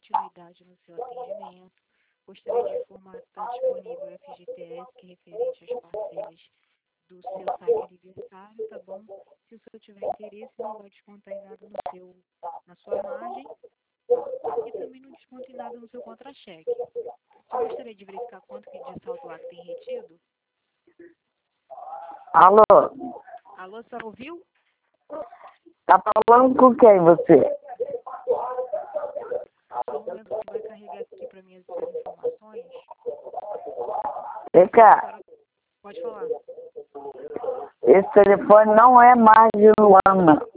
continuidade no seu atendimento. Gostaria de informar que está disponível o FGTS, que é referente às parcelas do seu saque aniversário, tá bom? Se o senhor tiver interesse, não vai descontar em nada na sua margem e também não desconta em nada no seu contra-cheque. Eu gostaria de verificar quanto que de saldo lá que tem retido. Alô? Alô, a senhora ouviu? Tá falando com quem você? Só um momento que vai carregar aqui para mim as informações. Vem cá, Pode falar. esse telefone não é mais de Luana.